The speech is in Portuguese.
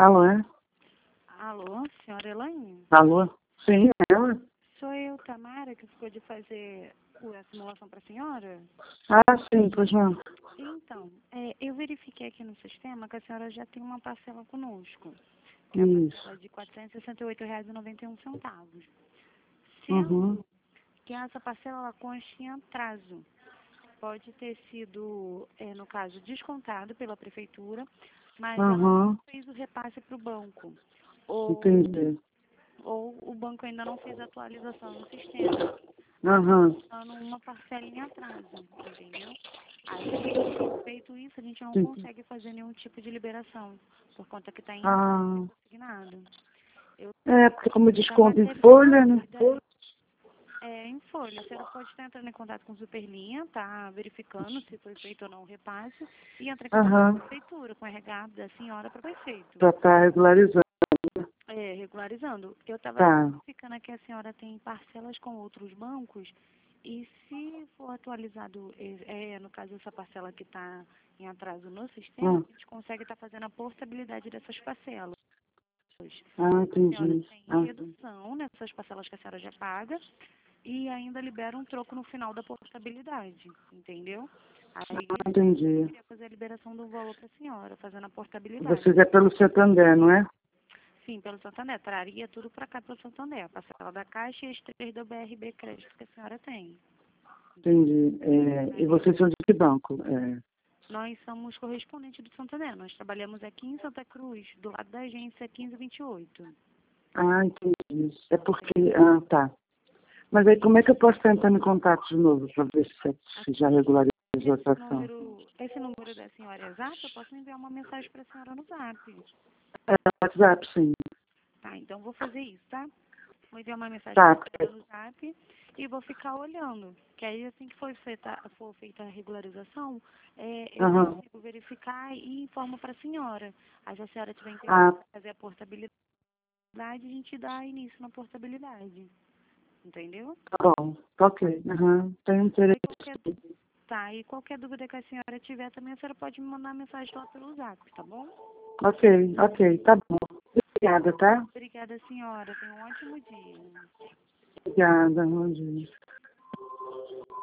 Alô, é? Alô, senhora Elaine? Alô? Sim, é ela? Sou eu, Tamara, que ficou de fazer a simulação para a senhora? Ah, sim, pois não. Então, eu verifiquei aqui no sistema que a senhora já tem uma parcela conosco, que é a Isso. parcela de R$ 468,91. Uhum. Sendo que essa parcela ela consta em atraso. Pode ter sido, no caso, descontado pela prefeitura, mas ela Uhum. não fez o repasse para o banco. Ou Entendi. o banco ainda não fez a atualização no sistema. Uhum. Dando uma parcela em atraso, entendeu? Aí, feito isso, a gente não Entendi. consegue fazer nenhum tipo de liberação, por conta que está em atraso Ah, consignado. Eu porque como estava desconto em folha, né? em folha. A senhora pode estar entrando em contato com a Superlinha, tá verificando se foi feito ou não o repasse, e entrar em contato com a Aham. prefeitura, com o RH da senhora para ser feito. Já tá regularizando. Regularizando. Eu estava Tá. verificando aqui a senhora tem parcelas com outros bancos e se for atualizado, no caso essa parcela que está em atraso no sistema, Hum. a gente consegue estar fazendo a portabilidade dessas parcelas. Ah, A senhora entendi. tem Ah, redução nessas parcelas que a senhora já paga e ainda libera um troco no final da portabilidade, entendeu? Aí eu entendi. queria fazer a liberação do valor para a senhora, fazendo a portabilidade. Vocês é pelo Santander, não é? Sim, pelo Santander. Traria tudo para cá pelo Santander. A parcela da Caixa e as 3 do BRB Crédito que a senhora tem. Entendi. E vocês são de que banco? Nós somos correspondentes do Santander. Nós trabalhamos aqui em Santa Cruz, do lado da agência 1528. Ah, entendi. É porque... Ah, tá. Mas aí como é que eu posso estar entrando em contato de novo para ver se já regularizou a situação? Esse número da senhora é Zap, eu posso enviar uma mensagem para a senhora no Zap. É, WhatsApp, sim. Tá, então vou fazer isso, tá? Vou enviar uma mensagem Tá. para a senhora no Zap e vou ficar olhando. Que aí assim que for feita a regularização, eu Aham. consigo verificar e informo para a senhora. Aí se a senhora tiver interesse Ah, em fazer a portabilidade, a gente dá início na portabilidade. Entendeu? tá bom. Tá ok. Aham. Tenho interesse. Aí e qualquer dúvida que a senhora tiver também, a senhora pode me mandar mensagem lá pelo Zap, tá bom? Ok, ok. Tá bom. Obrigada, tá? Obrigada, senhora. Tenha um ótimo dia. Obrigada. Bom dia.